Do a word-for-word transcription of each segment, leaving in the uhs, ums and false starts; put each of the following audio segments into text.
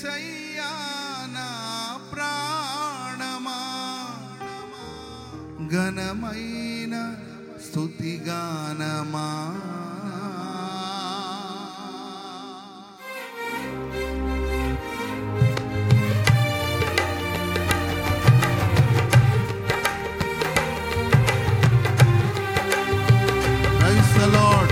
యేసయ్యా నా ప్రాణమా ఘనమైన స్తుతిగానమా. Praise the Lord.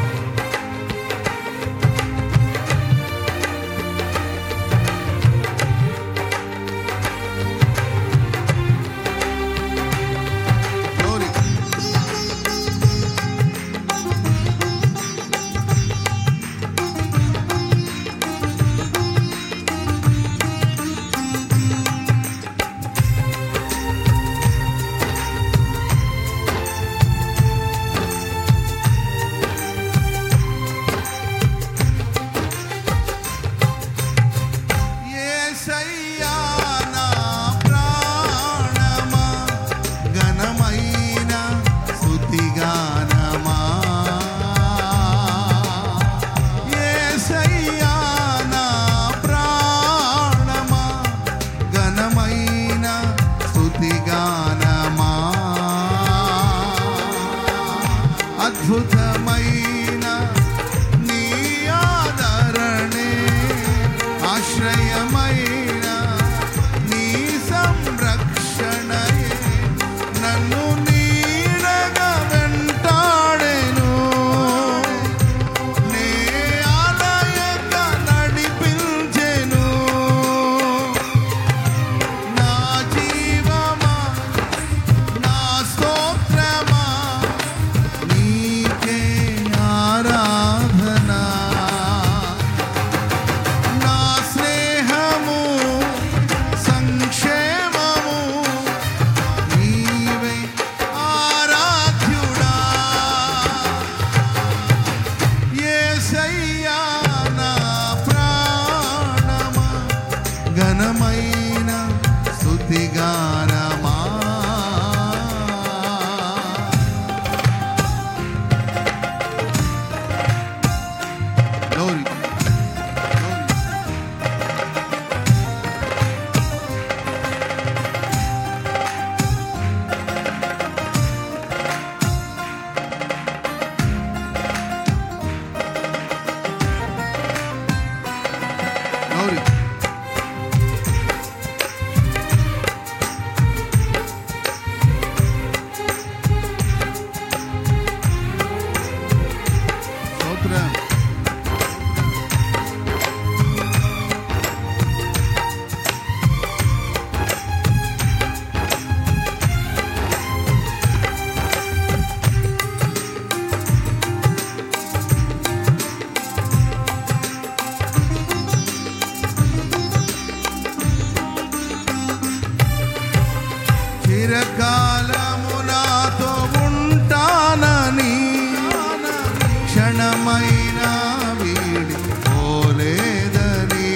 అద్భుతమైన నీ ఆదరణే ఆశ్రయమైన నీ సంరక్షణయే నన్ను నీడగా వెంటాడెను. నే ఆలయక నడిపించెను. నా జీవమా నా స్తోత్రమా నీకే ఆరాధన. నా స్నేహము సంక్షేమము నీవే ఆరాధ్యుడా. యేసయ్యా నా ప్రాణమా ఘనమైన స్తుతిగానమా. Glory. Glory. స్తోత్రం. చిరకాలము నాతో ఉంటానని క్షణమైన వీడి పోలేదని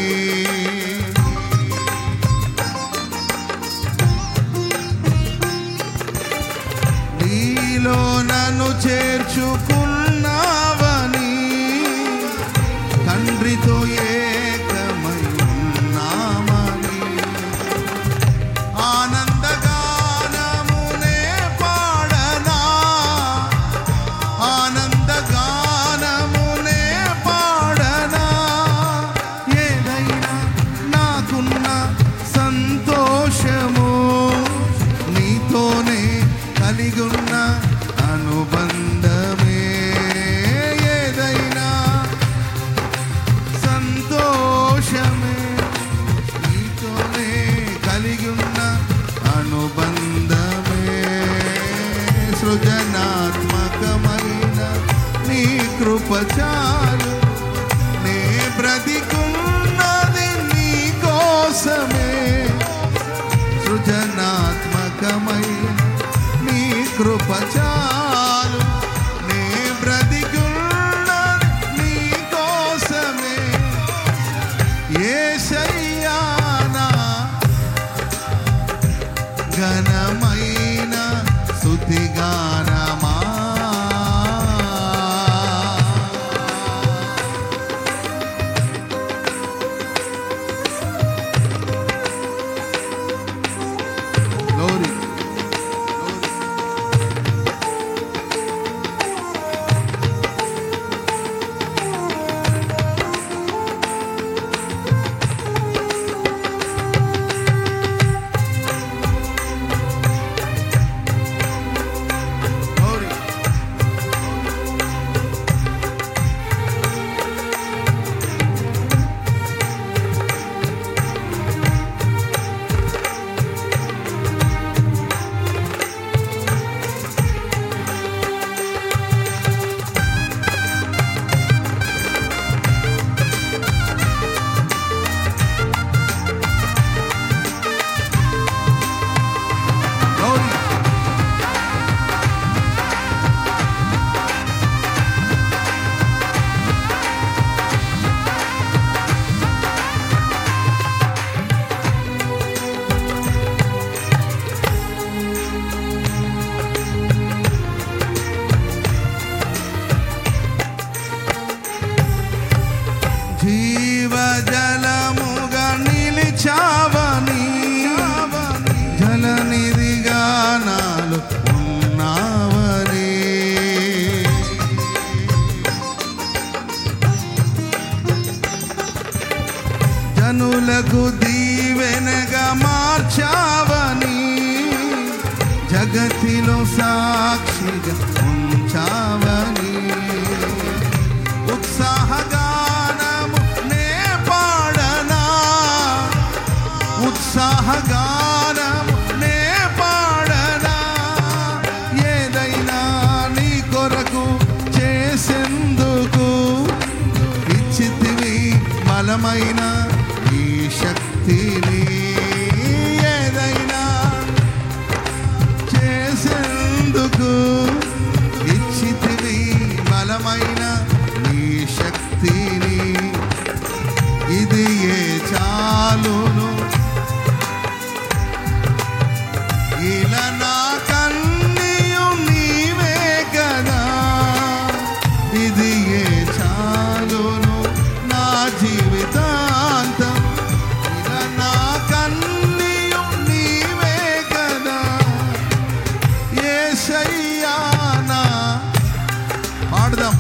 నీలో నన్ను చేర్చుకున్నావని తండ్రితో ఏకమై ఉన్నామని ఆనందగానమునే పాడనా. ఆనందగానమునే పాడనా. ఏదైనా నాకున్న సంతోషము నీతోనే కలిగున్న అనుబంధమే. ఏదైనా సంతోషమే నీతోనే కలిగున్న అనుబంధమే. సృజనాత్మకమైన నీ కృప చాలు. నే బ్రతికున్నది నీ కోసమే. సృజనాత్మకమైన నీ కృప చాలు. నే బ్రతికున్నది నీ కోసమే. యేసయ్యా నా ఘనమైన స్తుతిగానమా. సన్నిధిగా నాలో ఉన్నావని. జనులకు దీవెనగా మార్చావని, జగతిలో సాక్షిగా ఉంచావని. ఉత్సాహగానము నే పాడనా, ఉత్సాహగానము నే పాడనా. ఏదైనా నీ కొరకు చేసేందుకు ఇచ్చితివి బలమైన ఈ శక్తిని. ఏదైనా చేసేందుకు ఇచ్చితివి బలమైన ఈ శక్తిని. ఇది ఏ చాలును ఇలా నా కన్నీయు నీవే కదా. ఇది ఏ చాలును నా జీవితాంతం, ఇలా నా కన్నీయు నీవే కదా. యేసయ్యా నా పాడదాం.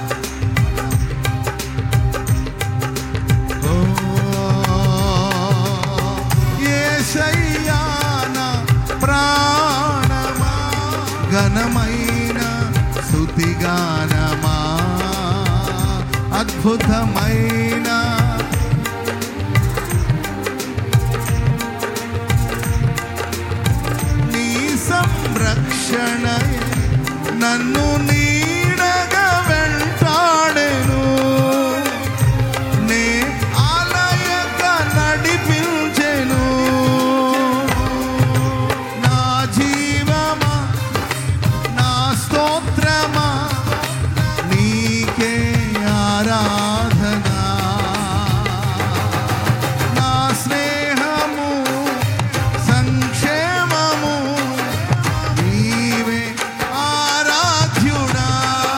ఓ యేసయ్యా నా ప్రాణమా, ఘనమైన స్తుతిగానమా, అద్భుతమైన నీ సంరక్షణయే నన్ను నీడగా వెంటాడెను. నే ఆలయక నడిపించెను. నా జీవమా నా స్తోత్రమా నీకే ఆరాధన. నా స్నేహము సంక్షేమము నీవే ఆరాధ్యుడా.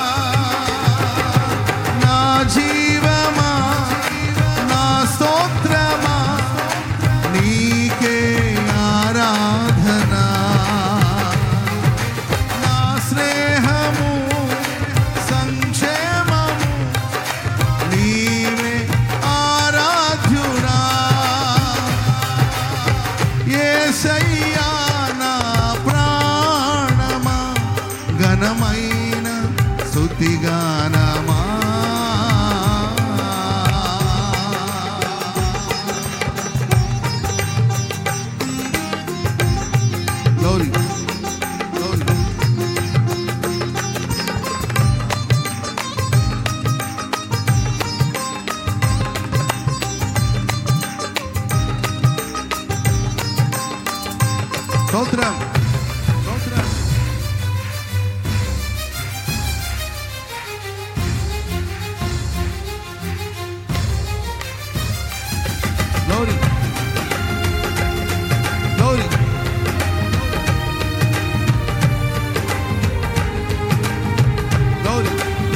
నా జీవమా నా స్తోత్రమా నీకే ఆరాధన. నా స్నేహము సంక్షేమము నీవే ఆరాధ్యుడా. యేసయ్యా నా ప్రాణమా, ఘనమైన స్తుతిగానమా. Glory, glory. స్తోత్రం, స్తోత్రం. Glory, glory. Glory.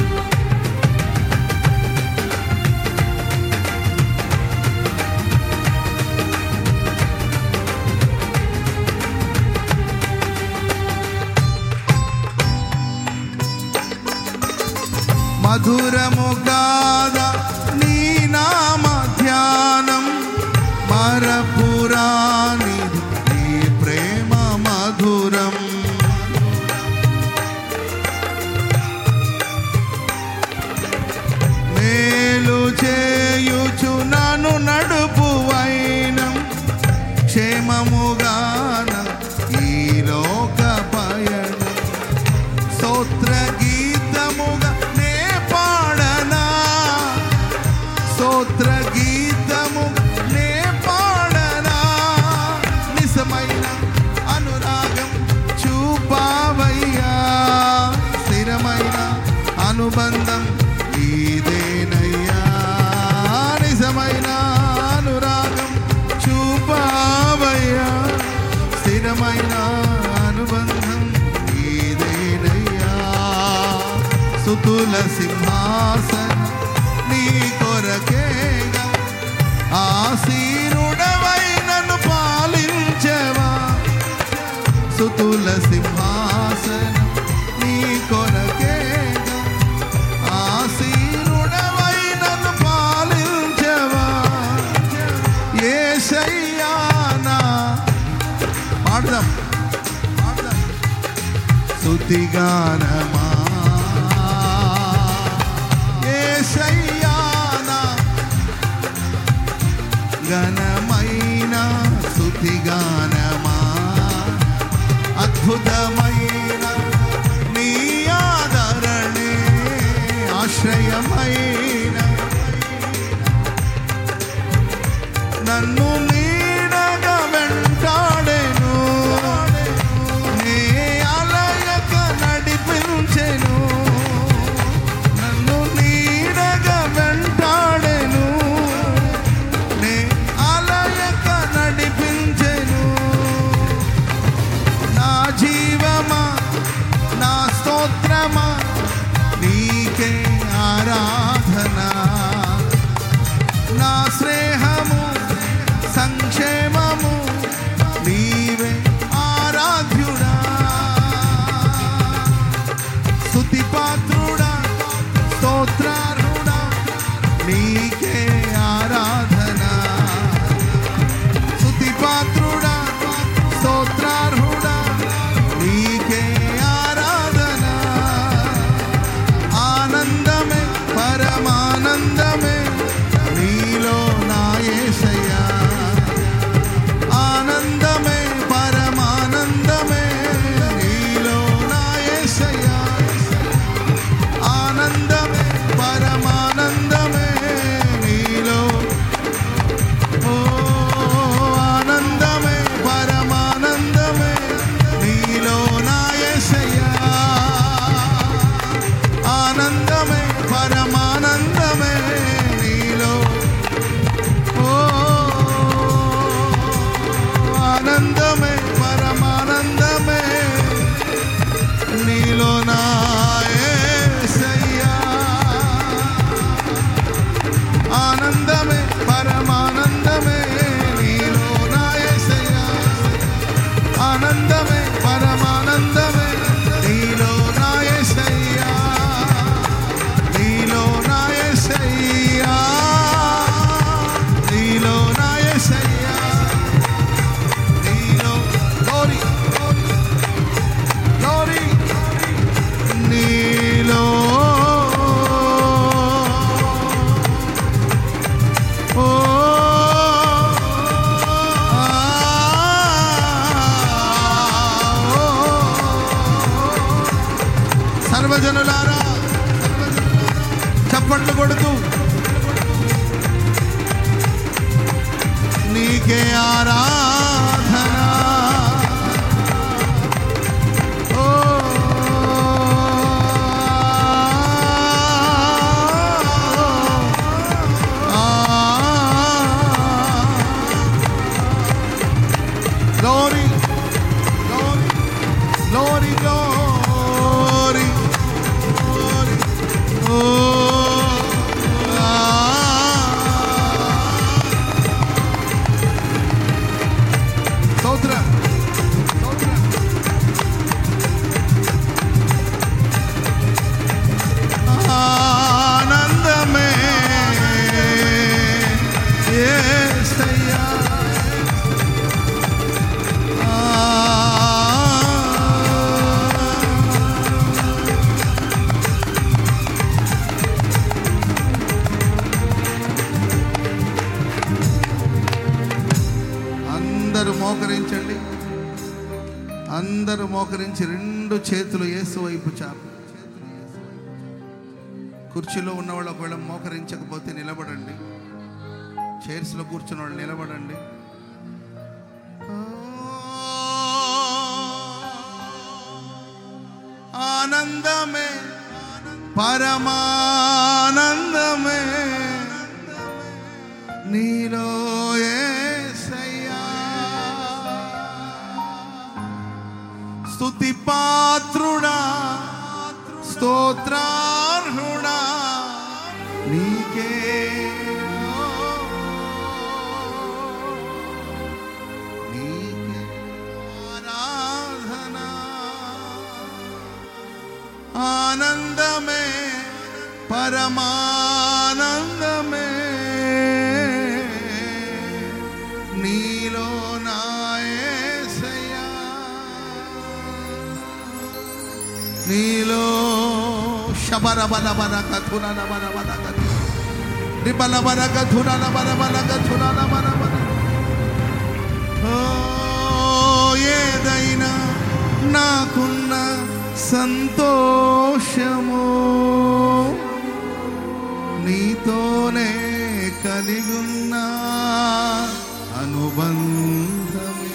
మధురము కాదా నీ నామ ధ్యానం, మరపురాని నీ ప్రేమ మధురం. మేలు చేయుచు నన్ను నడుపు వైనం, క్షేమముగాన ఈ లోక పయనం. స్తోత్ర గీతముగా నే పాడనా, స్తోత్ర గీతము నే పాడనా. నిజమైన అనురాగం చూపావయ్యా, స్థిరమైన అనుబంధం ఇదేనయ్యా. నిజమైన అనురాగం చూపావయ్యా, స్థిరమైన అనుబంధం ఇదేనయ్యా. స్తుతుల సింహాసనం నీ కొరకేగా, ఆసీనుడవై నన్ను పాలించవా. స్తుతుల సింహాసనం నీ కొరకేగా ఆసీనుడవై నన్ను పాలించవా యేసయ్యా నా పాడదాం పాడదాం స్తుతిగానమా యేసయ్యా నా ఘనమైన స్తుతిగానమా అద్భుతమైన నీ ఆదరణే ఆశ్రయమైన నన్ను నీడగా వెంటాడెను నే అలయక నడిపించెను నన్ను నీడగా వెంటాడెను నే అలయక నడిపించెను నా జీవమా నా స్తోత్రమా నీకే ఆరాధన నా స్నేహము సంక్షేమము నీవే ఆరాధ్యుడా స్తుతి పాత్రుడా స్తోత్రార్హుడా నీకే ఆరాధన స్తుతి పాత్రుడా స్తోత్రార్హుడా నీకే ఆరాధన ఆనందమే పరమానందమే నీలో నా యేసయ్యా ఆనందమే పరమానందమే నీలో నా యేసయ్యా ఆనందమే పరమానందమే నీలో ఓ ఆనందమే పరమానందమే నీలో నా యేసయ్యా ఆనందమే పరమానందమే నీలో ఓ ఆనందమే పరమానందమే నీలో నా యేసయ్యా ఆనందమే పరమానందమే నీలో నా యేసయ్యా ఆనందమే పరమానందమే నీలో నా యేసయ్యా నీలో నా యేసయ్యా నీలో నా యేసయ్యా నీలో glory glory నీలో ఓ సర్వజనులారా చప్పట్లు కొడుతూ నీకే ఆరాధన ఓ glory glory glory glory glory oh స్తోత్ర స్తోత్ర ఆనందమే యేసయ్యా అందరూ మోకరించండి అందరూ మోకరించి రెండు చేతులు యేసు వైపు చాపు కుర్చీలో ఉన్నవాళ్ళు ఒకవేళ మోకరించకపోతే నిలబడండి చైర్స్లో కూర్చున్న వాళ్ళు నిలబడండి ఆనందమే పరమానందమే నీలో యేసయ్యా స్తుతి పాత్రుడా స్తోత్రార్హుడా నీకే నీకే ఆరాధన ఆనందమే పరమానందమే నీలో నా యేసయ్యా నీలో శబర బల బల కథున బల బల కథు రిబల బల కథున బల బల కథున బల బల ఓ ఏదైనా నాకున్న సంతోషము నీతోనే కలిగున్న అనుబంధమే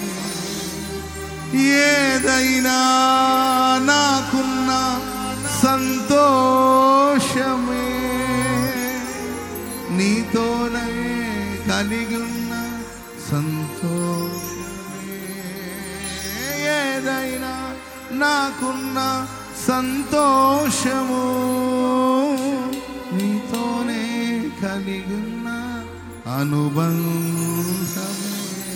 ఏదైనా నాకున్న సంతోషమే నీతోనే కలిగున్న సంతోషమే ఏదైనా నాకున్న సంతోషము నీతోనే కలిగున్న అనుబంధమే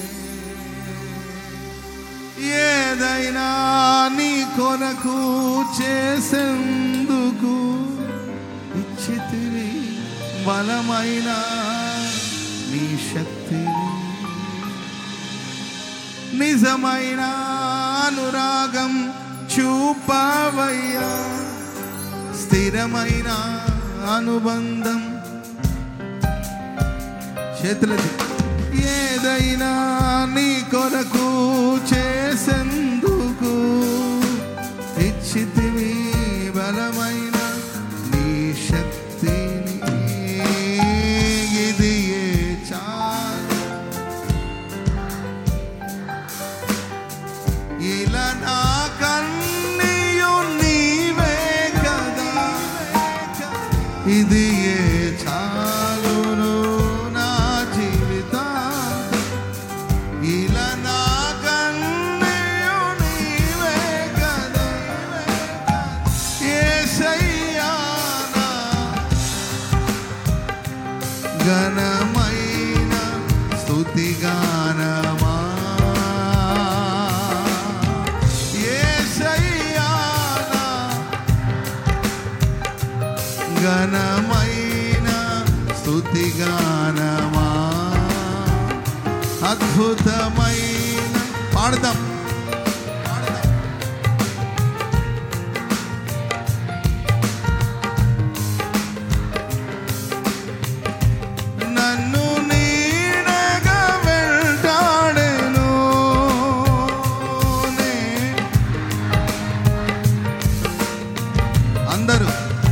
ఏదైనా నీ కొరకు చేసేందుకు ఇచ్చితివి బలమైన నీ శక్తిని నిజమైన అనురాగం చూపవయ్యా స్థిరమైన అనుబంధం చేతులది ఏదైనా నీ కొరకు చేసేందుకు ఇచ్చితివి బలమైన నీ శక్తిని ఇది ఏ చాలు ఇలా నా కన్నీయు నీవే కదా ఇది ఏ చాలును నా జీవితం ఇలా నా కన్నీయు నీవే కదా యేసయ్యా నా ఘనమైన స్తుతిగానమా ఘనమైన స్తుతిగానమా అద్భుతమైన పాడదాం నన్ను నీడగా వెంటాడెను అందరూ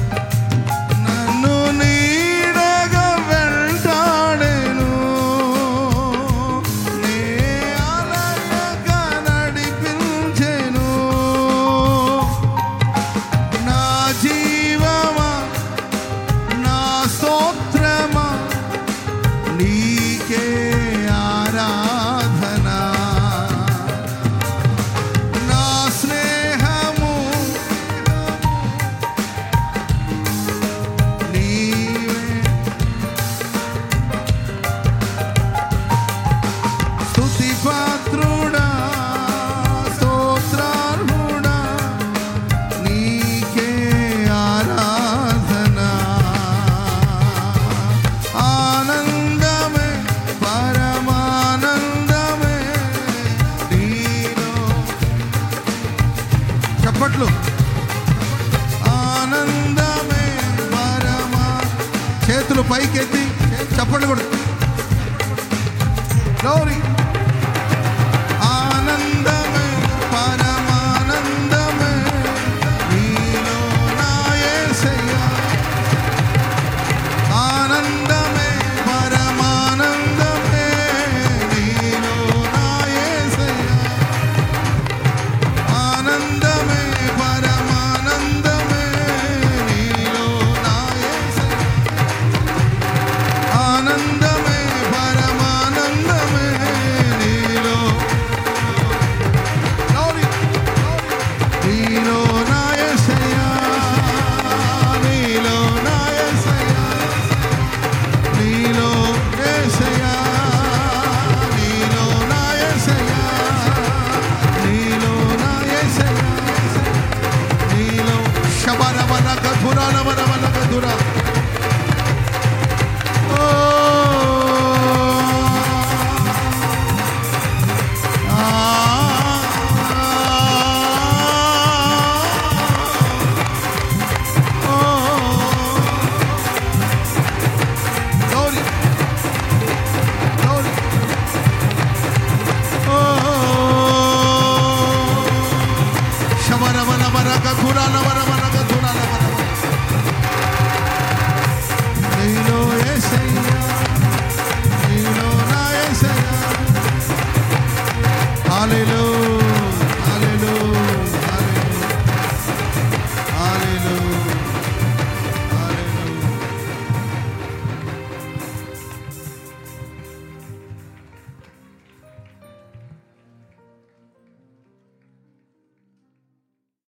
ఆనందమే పరమా చేతులు పైకెత్తి చప్పట్లు కొడు.